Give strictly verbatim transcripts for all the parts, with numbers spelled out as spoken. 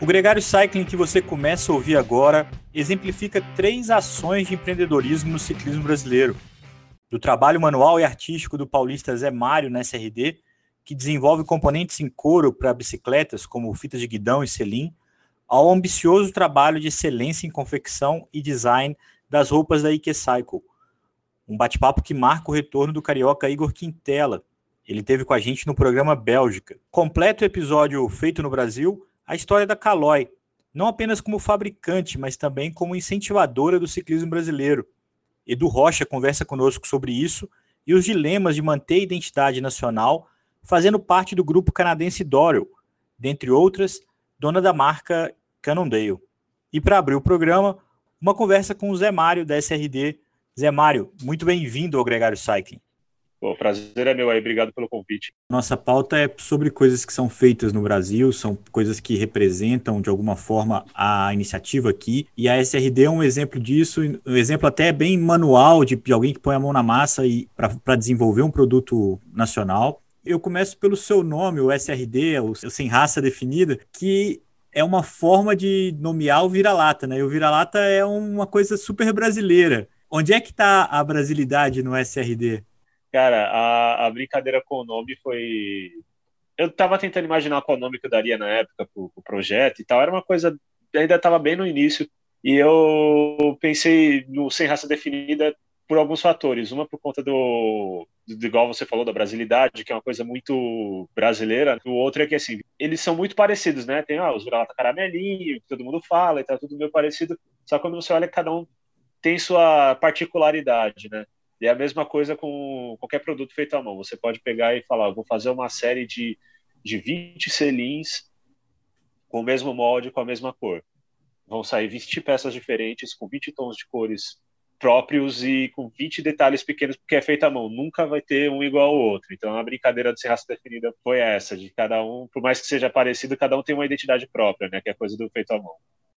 Gregário Cycling que você começa a ouvir agora exemplifica três ações de empreendedorismo no ciclismo brasileiro. Do trabalho manual e artístico do paulista Zé Mário na S R D, que desenvolve componentes em couro para bicicletas, como fitas de guidão e selim, ao ambicioso trabalho de excelência em confecção e design das roupas da Ike Cycle. Um bate-papo que marca o retorno do carioca Igor Quintela. Ele esteve com a gente no programa Bélgica. Completo o episódio feito no Brasil, a história da Caloi, não apenas como fabricante, mas também como incentivadora do ciclismo brasileiro. Edu Rocha conversa conosco sobre isso e os dilemas de manter a identidade nacional, fazendo parte do grupo canadense Dorel, dentre outras, dona da marca Cannondale. E para abrir o programa, uma conversa com o Zé Mário, da S R D. Zé Mário, muito bem-vindo ao Gregário Cycling. O prazer é meu aí, obrigado pelo convite. Nossa pauta é sobre coisas que são feitas no Brasil, são coisas que representam de alguma forma a iniciativa aqui, e a S R D é um exemplo disso, um exemplo até bem manual de, de alguém que põe a mão na massa para desenvolver um produto nacional. Eu começo pelo seu nome, o S R D, o, o Sem Raça Definida, que é uma forma de nomear o vira-lata, né? E o vira-lata é uma coisa super brasileira. Onde é que está a brasilidade no S R D? Cara, a, a brincadeira com o nome foi... Eu tava tentando imaginar qual nome que eu daria na época pro, pro projeto e tal. Era uma coisa... Ainda tava bem no início. E eu pensei no Sem Raça Definida por alguns fatores. Uma por conta do... do igual você falou, da brasilidade, que é uma coisa muito brasileira. O outro é que, assim, eles são muito parecidos, né? Tem ah, os vira-lata caramelinho, que todo mundo fala e tá tudo meio parecido. Só que quando você olha, cada um tem sua particularidade, né? E é a mesma coisa com qualquer produto feito à mão. Você pode pegar e falar, vou fazer uma série de, de vinte selins com o mesmo molde, com a mesma cor. Vão sair vinte peças diferentes, com vinte tons de cores próprios e com vinte detalhes pequenos, porque é feito à mão. Nunca vai ter um igual ao outro. Então, a brincadeira do Sem Raça Definida foi essa, de cada um, por mais que seja parecido, cada um tem uma identidade própria, né? Que é a coisa do feito à mão.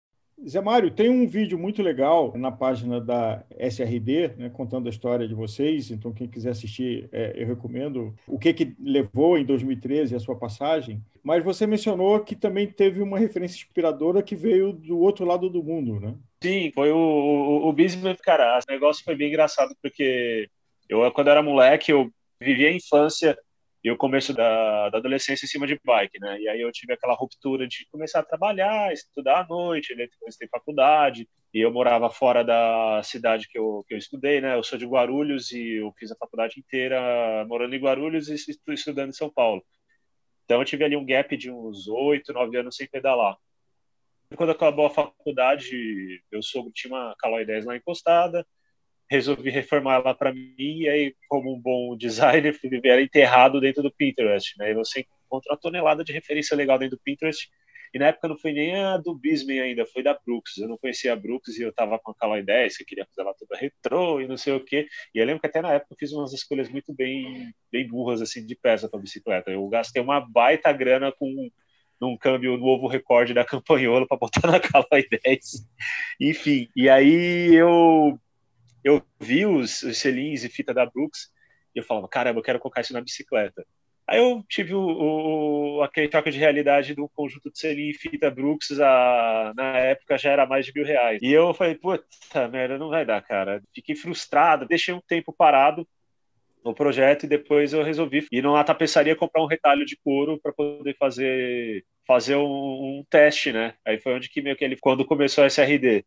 Zé Mário, tem um vídeo muito legal na página da S R D, né, contando a história de vocês. Então, quem quiser assistir, é, eu recomendo. O que, que levou em dois mil e treze a sua passagem. Mas você mencionou que também teve uma referência inspiradora que veio do outro lado do mundo, né? Sim, foi o, o, o Bismarck, cara. O negócio foi bem engraçado, porque eu, quando eu era moleque, eu vivia a infância e o começo da, da adolescência em cima de bike, né? E aí eu tive aquela ruptura de começar a trabalhar, estudar à noite, né? Depois ter faculdade, e eu morava fora da cidade que eu, que eu estudei, né? Eu sou de Guarulhos e eu fiz a faculdade inteira morando em Guarulhos e estudando em São Paulo. Então eu tive ali um gap de uns oito, nove anos sem pedalar. Quando acabou a faculdade, meu sogro tinha uma Caloi dez lá encostada, resolvi reformar ela para mim, e aí, como um bom designer, era enterrado dentro do Pinterest, né? E você encontra uma tonelada de referência legal dentro do Pinterest, e na época não foi nem a do Bismarck ainda, foi da Brooks. Eu não conhecia a Brooks e eu tava com a Caloi dez, que eu queria fazer ela toda retrô e não sei o quê. E eu lembro que até na época eu fiz umas escolhas muito bem, bem burras, assim, de peça para bicicleta. Eu gastei uma baita grana com num câmbio novo recorde da Campagnolo para botar na Caloi dez. Enfim, e aí eu eu vi os, os selins e fita da Brooks e eu falava, caramba, eu quero colocar isso na bicicleta. Aí eu tive o, o, aquele choque de realidade do conjunto de selim e fita Brooks, a, na época já era mais de mil reais. E eu falei, puta merda, não vai dar, cara. Fiquei frustrado, deixei um tempo parado no projeto e depois eu resolvi ir numa tapeçaria comprar um retalho de couro para poder fazer, fazer um, um teste, né? Aí foi onde que meio que ele, quando começou a S R D.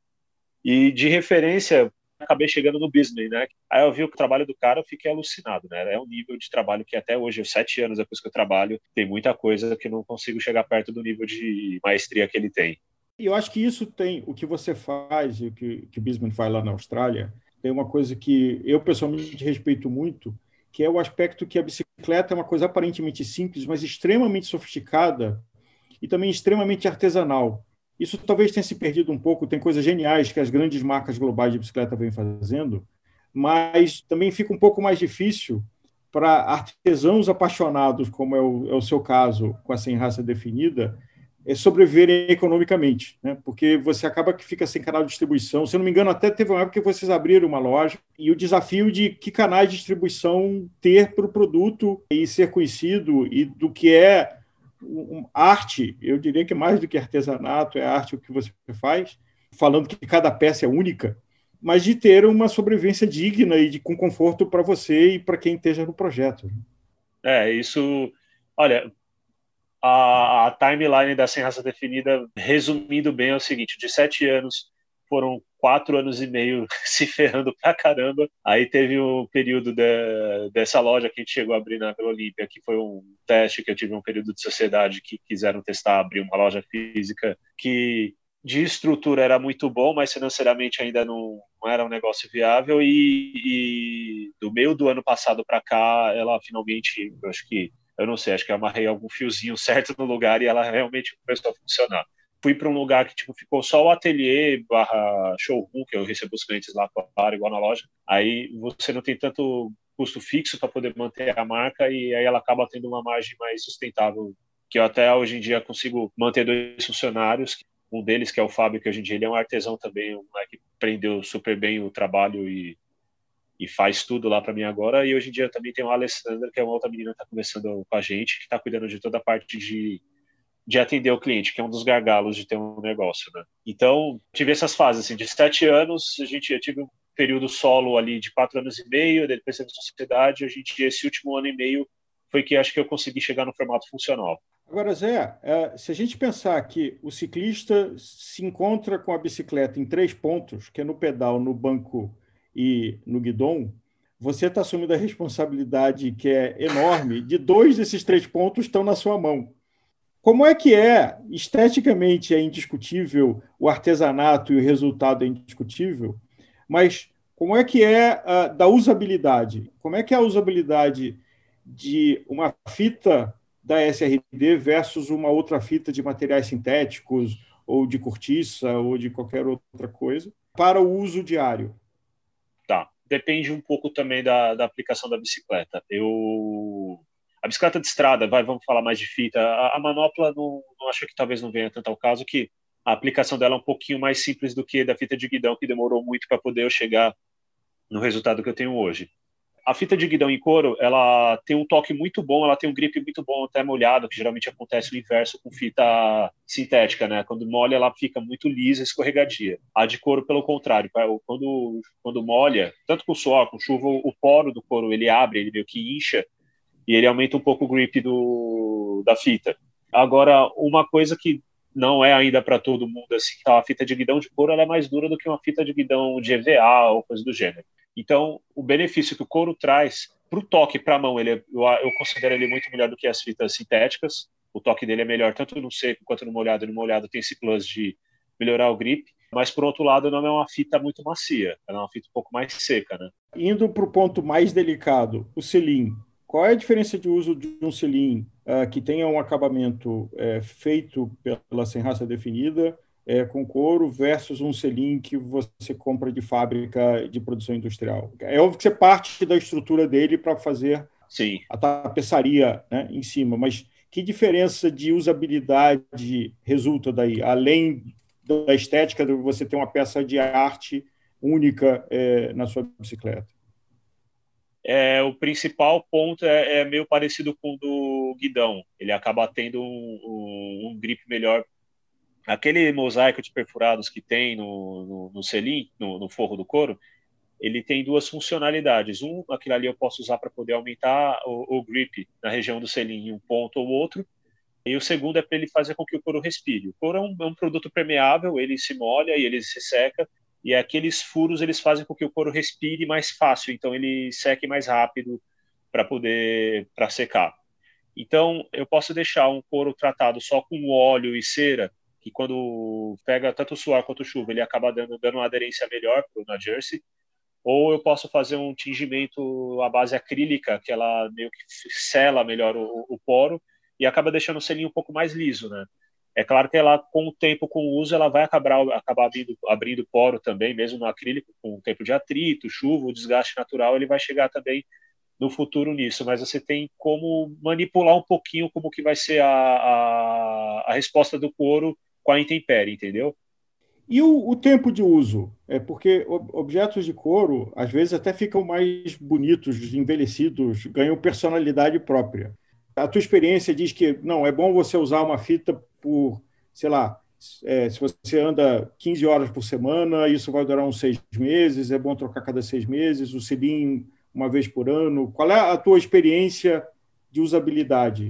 E de referência, acabei chegando no Bismarck, né? Aí eu vi o trabalho do cara, eu fiquei alucinado, né? É um nível de trabalho que até hoje, sete anos depois que eu trabalho, tem muita coisa que eu não consigo chegar perto do nível de maestria que ele tem. E eu acho que isso tem, o que você faz e o que, que o Bismarck faz lá na Austrália, tem uma coisa que eu pessoalmente respeito muito, que é o aspecto que a bicicleta é uma coisa aparentemente simples, mas extremamente sofisticada e também extremamente artesanal. Isso talvez tenha se perdido um pouco, tem coisas geniais que as grandes marcas globais de bicicleta vêm fazendo, mas também fica um pouco mais difícil para artesãos apaixonados, como é o, é o seu caso, com a Sem Raça Definida, é sobreviverem economicamente, né? Porque você acaba que fica sem canal de distribuição. Se eu não me engano, até teve uma época que vocês abriram uma loja, e o desafio de que canais de distribuição ter para o produto e ser conhecido, e do que é um, arte, eu diria que mais do que artesanato, é arte o que você faz, falando que cada peça é única, mas de ter uma sobrevivência digna e de, com conforto para você e para quem esteja no projeto. É, isso... Olha, a, a timeline da Sem Raça Definida, resumindo bem, é o seguinte: de sete anos, foram quatro anos e meio se ferrando pra caramba. Aí teve um período de, dessa loja que a gente chegou a abrir na Vila Olímpia, que foi um teste que eu tive um período de sociedade que quiseram testar, abrir uma loja física que de estrutura era muito bom, mas financeiramente ainda não, não era um negócio viável. E, e do meio do ano passado para cá, ela finalmente, eu acho que, eu não sei, acho que eu amarrei algum fiozinho certo no lugar e ela realmente começou a funcionar. Fui para um lugar que tipo, ficou só o ateliê barra showroom, que eu recebo os clientes lá, claro, igual na loja. Aí você não tem tanto custo fixo para poder manter a marca e aí ela acaba tendo uma margem mais sustentável, que eu até hoje em dia consigo manter dois funcionários. Um deles, que é o Fábio, que hoje em dia ele é um artesão também, um moleque que aprendeu super bem o trabalho e, e faz tudo lá para mim agora. E hoje em dia também tem o Alessandra, que é uma outra menina que está começando com a gente, que está cuidando de toda a parte de de atender o cliente, que é um dos gargalos de ter um negócio, né? Então, tive essas fases, assim, de sete anos, a gente, eu tive um período solo ali de quatro anos e meio, depois teve sociedade, a gente, esse último ano e meio foi que acho que eu consegui chegar no formato funcional. Agora, Zé, se a gente pensar que o ciclista se encontra com a bicicleta em três pontos, que é no pedal, no banco e no guidão, você está assumindo a responsabilidade, que é enorme, de dois desses três pontos estão na sua mão. Como é que é, esteticamente é indiscutível, o artesanato e o resultado é indiscutível, mas como é que é uh, da usabilidade? Como é que é a usabilidade de uma fita da S R D versus uma outra fita de materiais sintéticos, ou de cortiça, ou de qualquer outra coisa, para o uso diário? Tá, depende um pouco também da, da aplicação da bicicleta. Eu... A bicicleta de estrada, vai, vamos falar mais de fita. A, a manopla, não, não acho que talvez não venha tanto ao caso, que a aplicação dela é um pouquinho mais simples do que da fita de guidão, que demorou muito para poder eu chegar no resultado que eu tenho hoje. A fita de guidão em couro, ela tem um toque muito bom, ela tem um grip muito bom, até molhado, que geralmente acontece o inverso com fita sintética, né? Quando molha, ela fica muito lisa, escorregadia. A de couro, pelo contrário, quando, quando molha, tanto com suor, com chuva, o poro do couro, ele abre, ele meio que incha, e ele aumenta um pouco o grip do, da fita. Agora, uma coisa que não é ainda para todo mundo, assim, a fita de guidão de couro ela é mais dura do que uma fita de guidão de E V A ou coisa do gênero. Então, o benefício que o couro traz para o toque, para a mão, ele é, eu, eu considero ele muito melhor do que as fitas sintéticas. O toque dele é melhor tanto no seco quanto no molhado. No molhado tem esse plus de melhorar o grip, mas, por outro lado, não é uma fita muito macia, ela é uma fita um pouco mais seca, né? Indo para o ponto mais delicado, o selim. Qual é a diferença de uso de um selim uh, que tenha um acabamento uh, feito pela Sem Raça Definida uh, com couro versus um selim que você compra de fábrica de produção industrial? É óbvio que você parte da estrutura dele para fazer Sim. a tapeçaria, né, em cima, mas que diferença de usabilidade resulta daí, além da estética de você ter uma peça de arte única uh, na sua bicicleta? É, o principal ponto é, é meio parecido com o do guidão. Ele acaba tendo um, um, um grip melhor. Aquele mosaico de perfurados que tem no, no, no selim, no, no forro do couro, ele tem duas funcionalidades. Um, aquilo ali eu posso usar para poder aumentar o, o grip na região do selim em um ponto ou outro. E o segundo é para ele fazer com que o couro respire. O couro é um, é um produto permeável, ele se molha e ele se seca. E aqueles furos eles fazem com que o couro respire mais fácil, então ele seque mais rápido para poder para secar. Então eu posso deixar um couro tratado só com óleo e cera, que quando pega tanto suor quanto chuva ele acaba dando, dando uma aderência melhor na jersey. Ou eu posso fazer um tingimento à base acrílica, que ela meio que sela melhor o, o poro e acaba deixando o selinho um pouco mais liso, né? É claro que ela, com o tempo, com o uso, ela vai acabar, acabar abrindo, abrindo poro também, mesmo no acrílico, com o tempo de atrito, chuva, o desgaste natural, ele vai chegar também no futuro nisso. Mas você tem como manipular um pouquinho como que vai ser a, a, a resposta do couro com a intempérie, entendeu? E o, o tempo de uso? É porque objetos de couro, às vezes, até ficam mais bonitos, envelhecidos, ganham personalidade própria. A tua experiência diz que não é bom você usar uma fita por, sei lá, é, se você anda quinze horas por semana, isso vai durar uns seis meses, é bom trocar cada seis meses, o selim uma vez por ano. Qual é a tua experiência de usabilidade?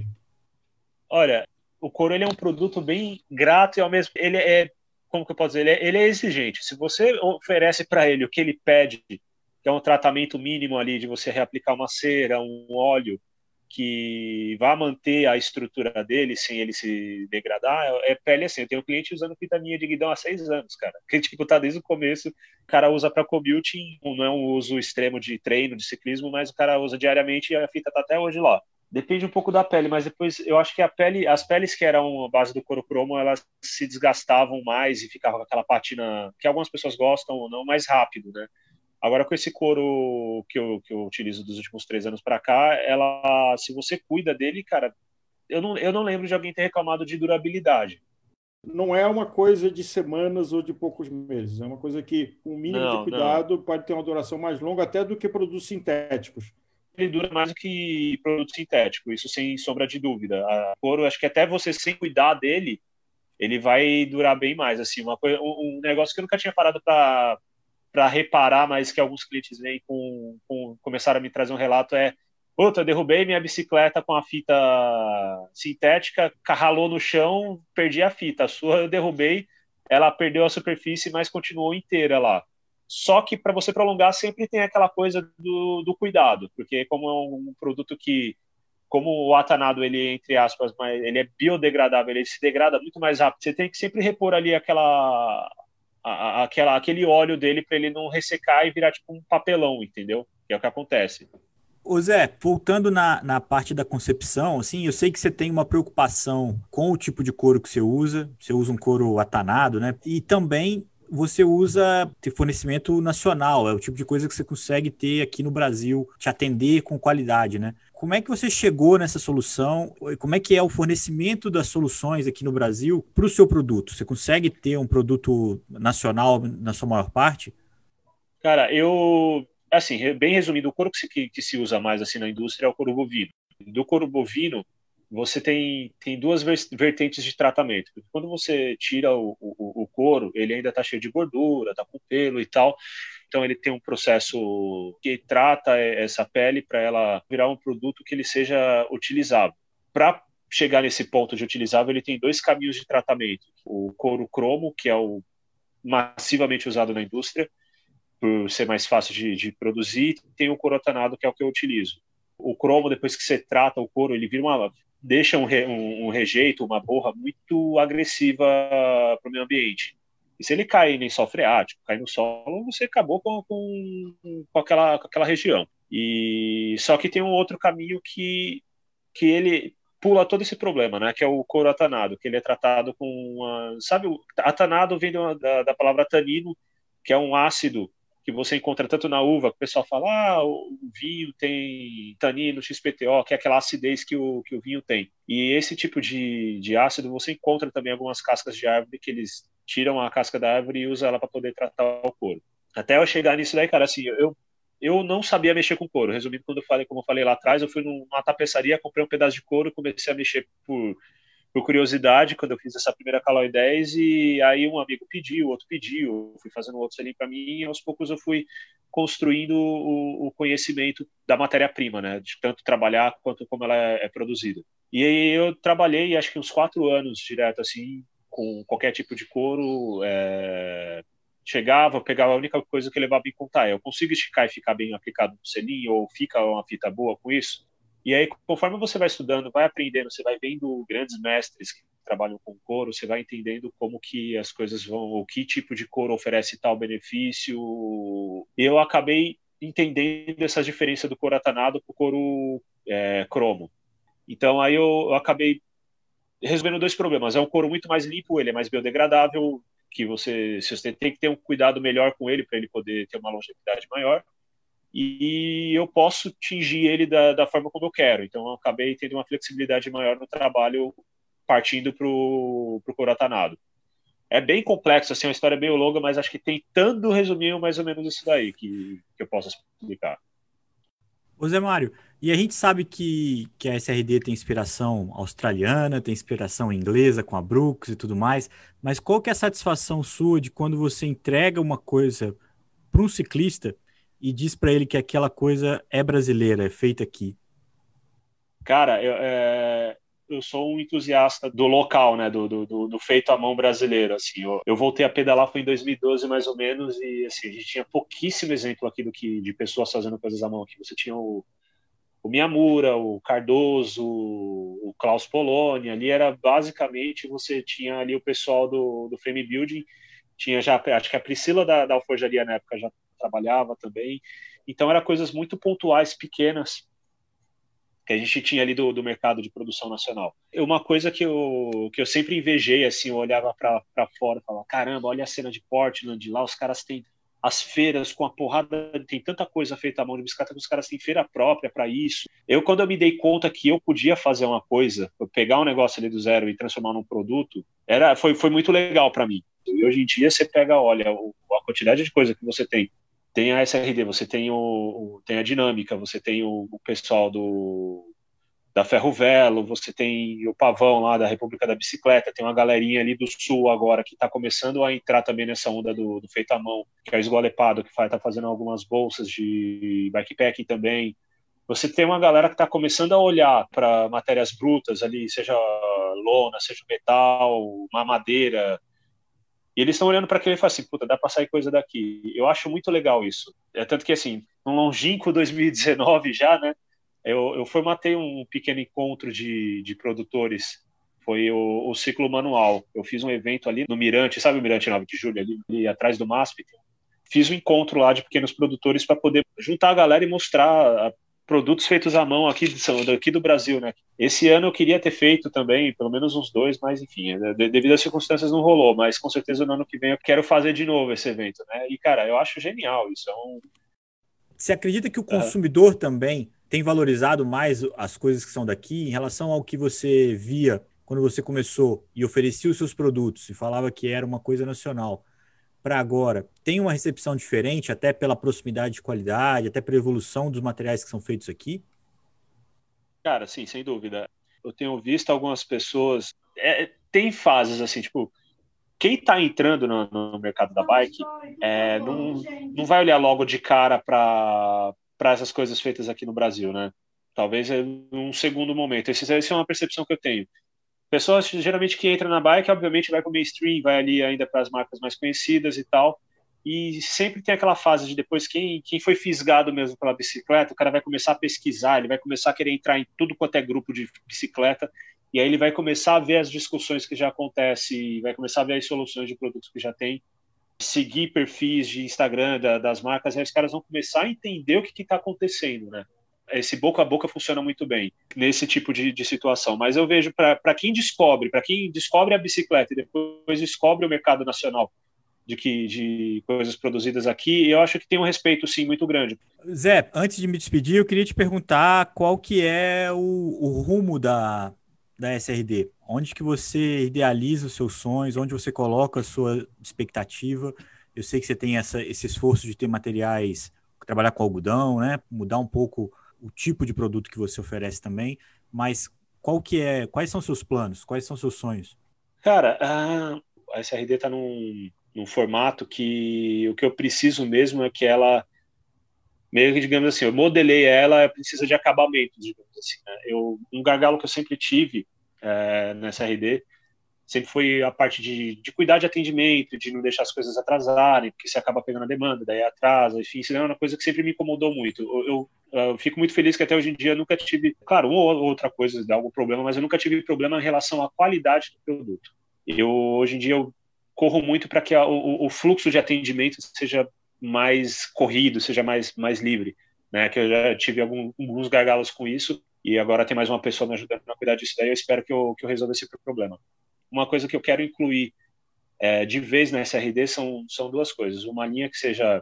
Olha, o couro ele é um produto bem grato e ao mesmo ele é, como que eu posso dizer, ele é, ele é exigente. Se você oferece para ele o que ele pede, que é um tratamento mínimo ali de você reaplicar uma cera, um óleo que vai manter a estrutura dele sem ele se degradar, é pele assim. Eu tenho um cliente usando fita minha de guidão há seis anos, cara. Que tipo, tá desde o começo, o cara usa para commuting, não é um uso extremo de treino, de ciclismo, mas o cara usa diariamente e a fita tá até hoje lá. Depende um pouco da pele, mas depois eu acho que a pele, as peles que eram a base do couro cromo, elas se desgastavam mais e ficava com aquela patina que algumas pessoas gostam ou não, mais rápido, né? Agora, com esse couro que eu, que eu utilizo dos últimos três anos para cá, ela, se você cuida dele, cara, eu não, eu não lembro de alguém ter reclamado de durabilidade. Não é uma coisa de semanas ou de poucos meses, é uma coisa que, com um mínimo Não, de cuidado, não. pode ter uma duração mais longa até do que produtos sintéticos. Ele dura mais do que produto sintético, isso sem sombra de dúvida. A couro, acho que até você sem cuidar dele, ele vai durar bem mais. Assim, uma coisa, um negócio que eu nunca tinha parado para para reparar, mas que alguns clientes vêm com, com começaram a me trazer um relato é: puta, eu derrubei minha bicicleta com a fita sintética, ralou no chão, perdi a fita. A sua eu derrubei, ela perdeu a superfície, mas continuou inteira lá. Só que para você prolongar sempre tem aquela coisa do, do cuidado, porque como é um produto que, como o atanado, ele, entre aspas, mas ele é biodegradável, ele se degrada muito mais rápido, você tem que sempre repor ali aquela, a, aquela, aquele óleo dele para ele não ressecar e virar tipo um papelão, entendeu? Que é o que acontece. Ô Zé, voltando na, na parte da concepção, assim, eu sei que você tem uma preocupação com o tipo de couro que você usa, você usa um couro atanado, né? E também você usa ter fornecimento nacional, é o tipo de coisa que você consegue ter aqui no Brasil, te atender com qualidade, né? Como é que você chegou nessa solução? Como é que é o fornecimento das soluções aqui no Brasil para o seu produto? Você consegue ter um produto nacional na sua maior parte? Cara, eu, assim, bem resumido, o couro que se, que, que se usa mais assim na indústria é o couro bovino. Do couro bovino, você tem, tem duas vertentes de tratamento. Quando você tira o, o, o couro, ele ainda está cheio de gordura, está com pelo e tal. Então ele tem um processo que trata essa pele para ela virar um produto que ele seja utilizável. Para chegar nesse ponto de utilizável, ele tem dois caminhos de tratamento. O couro cromo, que é o massivamente usado na indústria, por ser mais fácil de, de produzir, tem o couro atanado, que é o que eu utilizo. O cromo, depois que você trata o couro, ele vira uma, deixa um, re, um, um rejeito, uma borra muito agressiva para o meio ambiente. E se ele cai em lençol freático, cai no solo, você acabou com, com, com, aquela, com aquela região. E só que tem um outro caminho que, que ele pula todo esse problema, né? Que é o couro atanado, que ele é tratado com uma, sabe, o atanado vem da, da palavra tanino, que é um ácido que você encontra tanto na uva, que o pessoal fala, ah, o vinho tem tanino, X P T O, que é aquela acidez que o, que o vinho tem. E esse tipo de, de ácido você encontra também em algumas cascas de árvore, que eles tiram a casca da árvore e usam ela para poder tratar o couro. Até eu chegar nisso daí, cara, assim, eu, eu não sabia mexer com couro. Resumindo, quando eu falei, como eu falei lá atrás, eu fui numa tapeçaria, comprei um pedaço de couro, comecei a mexer por por curiosidade, quando eu fiz essa primeira Caloi dez, e aí um amigo pediu, outro pediu, eu fui fazendo outros ali para mim, e aos poucos eu fui construindo o, o conhecimento da matéria-prima, né, de tanto trabalhar quanto como ela é, é produzida. E aí eu trabalhei, acho que uns quatro anos direto, assim, com qualquer tipo de couro, é... chegava, pegava, a única coisa que eu levava em conta é, eu consigo esticar e ficar bem aplicado no selim, ou fica uma fita boa com isso? E aí, conforme você vai estudando, vai aprendendo, você vai vendo grandes mestres que trabalham com couro, você vai entendendo como que as coisas vão, o que tipo de couro oferece tal benefício. Eu acabei entendendo essa diferença do couro atanado para o couro é, cromo. Então, aí eu, eu acabei resolvendo dois problemas. É um couro muito mais limpo, ele é mais biodegradável, que você, você tem que ter um cuidado melhor com ele para ele poder ter uma longevidade maior. E eu posso tingir ele da, da forma como eu quero. Então, eu acabei tendo uma flexibilidade maior no trabalho partindo para o couro atanado. É bem complexo, assim, uma história meio longa, mas acho que tentando resumir mais ou menos isso daí que, que eu posso explicar. Ô Zé Mário, e a gente sabe que, que a S R D tem inspiração australiana, tem inspiração inglesa com a Brooks e tudo mais, mas qual que é a satisfação sua de quando você entrega uma coisa para um ciclista e diz para ele que aquela coisa é brasileira, é feita aqui? Cara, eu, é, eu sou um entusiasta do local, né, do, do, do, do feito à mão brasileiro, assim. Eu, eu voltei a pedalar foi em dois mil e doze, mais ou menos, e assim, a gente tinha pouquíssimo exemplo aqui do que de pessoas fazendo coisas à mão aqui. Você tinha o, o Miyamura, o Cardoso, o Klaus Poloni, ali era basicamente, você tinha ali o pessoal do, do frame building, tinha já, acho que a Priscila da, da Alforjaria na época já trabalhava também, então eram coisas muito pontuais, pequenas, que a gente tinha ali do, do mercado de produção nacional. Uma coisa que eu, que eu sempre invejei, assim, eu olhava para fora e falava, caramba, olha a cena de Portland, lá os caras têm as feiras com a porrada, tem tanta coisa feita à mão de bicicleta que os caras têm feira própria para isso. Eu, quando eu me dei conta que eu podia fazer uma coisa, eu pegar um negócio ali do zero e transformar num produto, era, foi, foi muito legal para mim. E hoje em dia você pega, olha, a quantidade de coisa que você tem. Tem a S R D, você tem, o, o tem a Dinâmica, você tem o, o pessoal do, da Ferro Velo, você tem o Pavão lá da República da Bicicleta, tem uma galerinha ali do Sul agora que está começando a entrar também nessa onda do, do feito à mão, que é o Esgolepado, que está fazendo algumas bolsas de bikepacking também. Você tem uma galera que está começando a olhar para matérias brutas ali, seja lona, seja metal, uma madeira, e eles estão olhando para aquilo e falam assim, puta, dá para sair coisa daqui. Eu acho muito legal isso. É tanto que, assim, no longínquo dois mil e dezenove já, né, eu, eu formatei um pequeno encontro de, de produtores, foi o, o Ciclo Manual. Eu fiz um evento ali no Mirante, sabe o Mirante nove de Julho, ali, ali atrás do MASP? Fiz um encontro lá de pequenos produtores para poder juntar a galera e mostrar produtos feitos à mão aqui, aqui do Brasil, né? Esse ano eu queria ter feito também, pelo menos uns dois, mas enfim, devido às circunstâncias não rolou, mas com certeza no ano que vem eu quero fazer de novo esse evento, né? E, cara, eu acho genial isso. É um... Você acredita que o consumidor uhum. também tem valorizado mais as coisas que são daqui em relação ao que você via quando você começou e oferecia os seus produtos e falava que era uma coisa nacional? Para agora, tem uma recepção diferente, até pela proximidade de qualidade, até pela evolução dos materiais que são feitos aqui? Cara, sim, sem dúvida. Eu tenho visto algumas pessoas... É, tem fases, assim, tipo... Quem está entrando no, no mercado da bike é, não, não vai olhar logo de cara para essas coisas feitas aqui no Brasil, né? Talvez num segundo momento. Essa é uma percepção que eu tenho. Pessoas, geralmente, que entram na bike, obviamente, vai para o mainstream, vai ali ainda para as marcas mais conhecidas e tal, e sempre tem aquela fase de depois, quem, quem foi fisgado mesmo pela bicicleta, o cara vai começar a pesquisar, ele vai começar a querer entrar em tudo quanto é grupo de bicicleta, e aí ele vai começar a ver as discussões que já acontecem, vai começar a ver as soluções de produtos que já tem, seguir perfis de Instagram da, das marcas, e aí os caras vão começar a entender o que está acontecendo, né? Esse boca a boca funciona muito bem nesse tipo de, de situação. Mas eu vejo para quem descobre, para quem descobre a bicicleta e depois descobre o mercado nacional de, que, de coisas produzidas aqui, eu acho que tem um respeito, sim, muito grande. Zé, antes de me despedir, eu queria te perguntar qual que é o, o rumo da, da S R D. Onde que você idealiza os seus sonhos, onde você coloca a sua expectativa. Eu sei que você tem essa, esse esforço de ter materiais, trabalhar com algodão, né? Mudar um pouco o tipo de produto que você oferece também, mas qual que é, quais são seus planos, quais são seus sonhos? Cara, a S R D está num, num formato que o que eu preciso mesmo é que ela, meio que, digamos assim, eu modelei ela, precisa de acabamento, digamos assim, né? Eu, um gargalo que eu sempre tive é, na S R D sempre foi a parte de, de cuidar de atendimento, de não deixar as coisas atrasarem, porque você acaba pegando a demanda, daí atrasa, enfim, isso é uma coisa que sempre me incomodou muito. Eu, eu, eu fico muito feliz que até hoje em dia eu nunca tive, claro, uma ou outra coisa dá algum problema, mas eu nunca tive problema em relação à qualidade do produto. Eu, hoje em dia, eu corro muito para que a, o, o fluxo de atendimento seja mais corrido, seja mais, mais livre, né? Que eu já tive algum, alguns gargalos com isso, e agora tem mais uma pessoa me ajudando a cuidar disso daí, eu espero que eu, que eu resolva esse problema. Uma coisa que eu quero incluir é, de vez na S R D são, são duas coisas. Uma linha que seja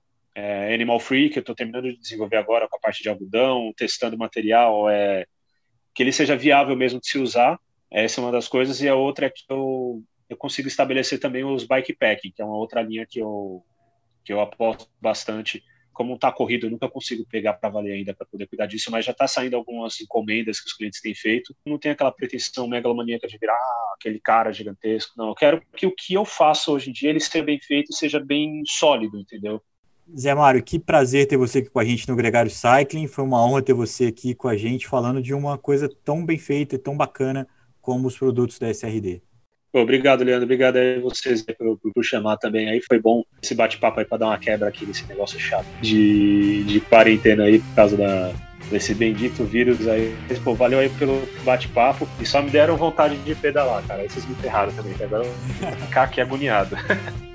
é, animal free, que eu estou terminando de desenvolver agora com a parte de algodão, testando material, é, que ele seja viável mesmo de se usar. Essa é uma das coisas. E a outra é que eu, eu consigo estabelecer também os bikepacking, que é uma outra linha que eu, que eu aposto bastante como tá corrido, eu nunca consigo pegar para valer ainda para poder cuidar disso, mas já tá saindo algumas encomendas que os clientes têm feito. Não tem aquela pretensão megalomaníaca de virar aquele cara gigantesco, não. Eu quero que o que eu faço hoje em dia, ele seja bem feito, seja bem sólido, entendeu? Zé Mário, que prazer ter você aqui com a gente no Gregário Cycling. Foi uma honra ter você aqui com a gente falando de uma coisa tão bem feita e tão bacana como os produtos da S R D. Obrigado, Leandro. Obrigado a vocês por, por, por chamar também. Aí foi bom esse bate-papo aí para dar uma quebra aqui nesse negócio chato de, de quarentena aí por causa da, desse bendito vírus aí. Mas, pô, valeu aí pelo bate-papo e só me deram vontade de pedalar, cara. Aí vocês me ferraram também, que agora eu vou ficar aqui agoniado.